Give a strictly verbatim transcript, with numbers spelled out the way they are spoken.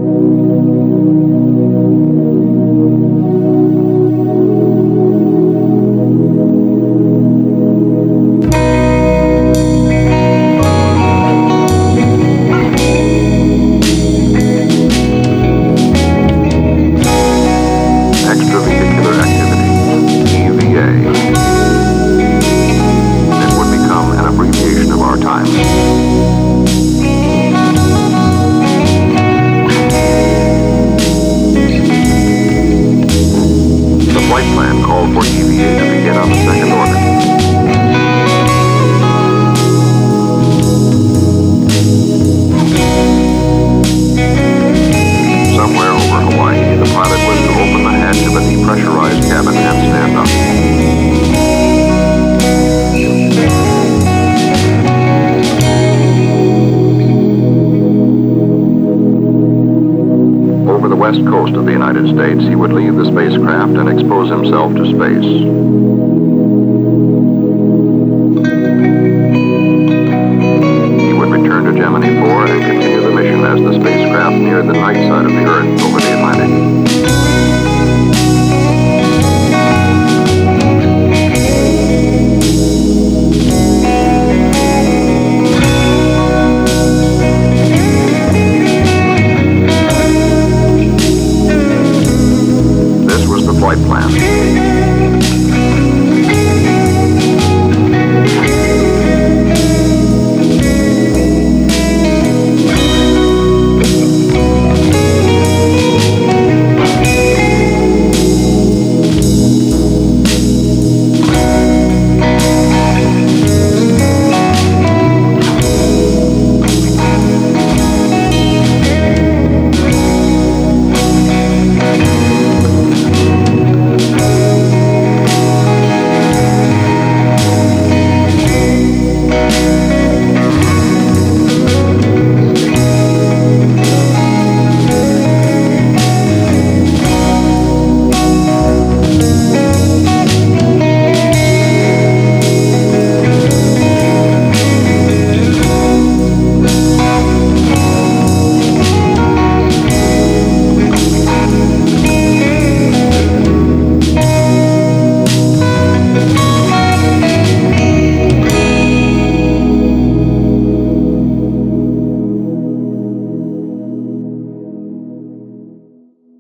Extravehicular activity, E V A. It would become an abbreviation of our time. The flight plan called for E V A to begin on the second orbit. Somewhere over Hawaii, the pilot was to open the hatch of a depressurized cabin and stand up. Over the west coast of the United States, he would leave the spacecraft and expose himself to space. He would return to Gemini four and continue the mission as the spacecraft neared the night side of the Earth over the Atlantic.